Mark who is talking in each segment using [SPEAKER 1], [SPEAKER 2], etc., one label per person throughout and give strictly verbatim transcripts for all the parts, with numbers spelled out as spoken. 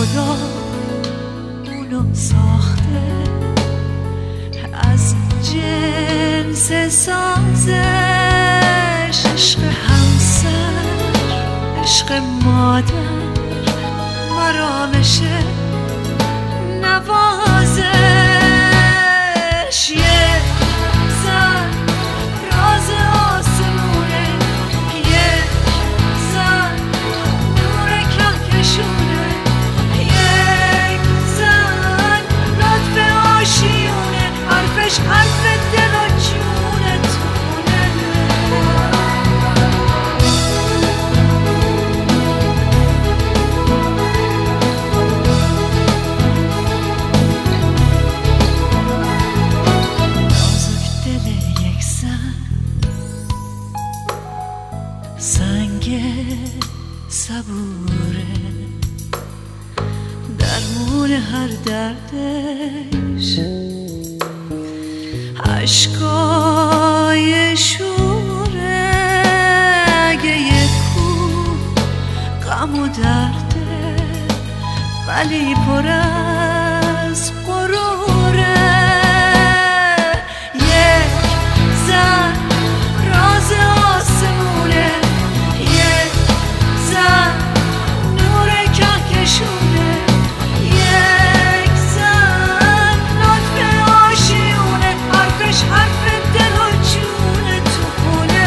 [SPEAKER 1] خدا اونو ساخته از جنس سازش، عشق همسر، عشق مادر، مرامش نوازش. یه زن راز آسمونه، یه زن نور کهکشونه، یک زن لطف آشیونه، حرفش حرف دل و جونتونه. نازک دل یک زن سنگ صبوره، درمون هر دردش عشقای شوره. اگه یه کو غم و درده ولی پر از غروره. یک زن راز آسمونه، یک زن نور کهکشونه، یک زن لطف آشیونه، حرفش حرف دل و جون تو خونه.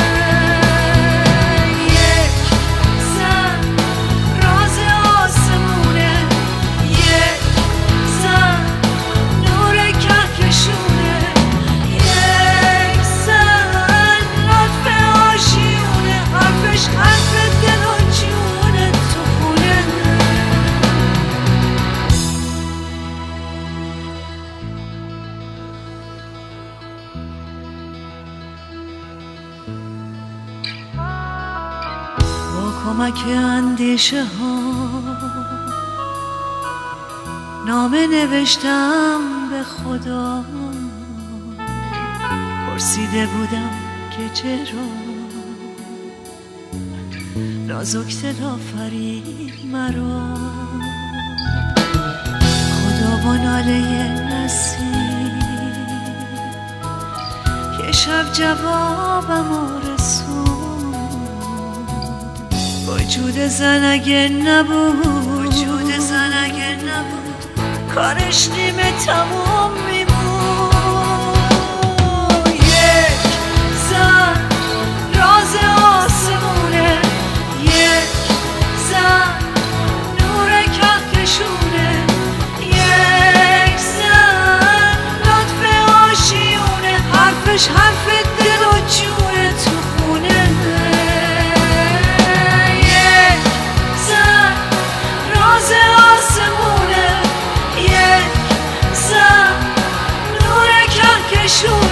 [SPEAKER 1] یک زن راز آسمونه، یک زن نور کهکشونه، یک زن لطف آشیونه، حرفش حرف دل و جون تو خونه. با کمک اندیشه ها نامه نوشتم به خدا، پرسیده بودم که چرا نازک دل آفرید مرا. خدا با ناله نسیم که شب جوابمو رسون، وجود زن اگه نبود، وجود زن اگه نبود کارش نیمه تموم میمون. یک زن راز آسمونه، یک زن نور کهکشونه، یک زن لطف آشیونه، حرفش حرف دل و جون تو خونه. یک زن راز آسمونه، یک زن نور کهکشونه.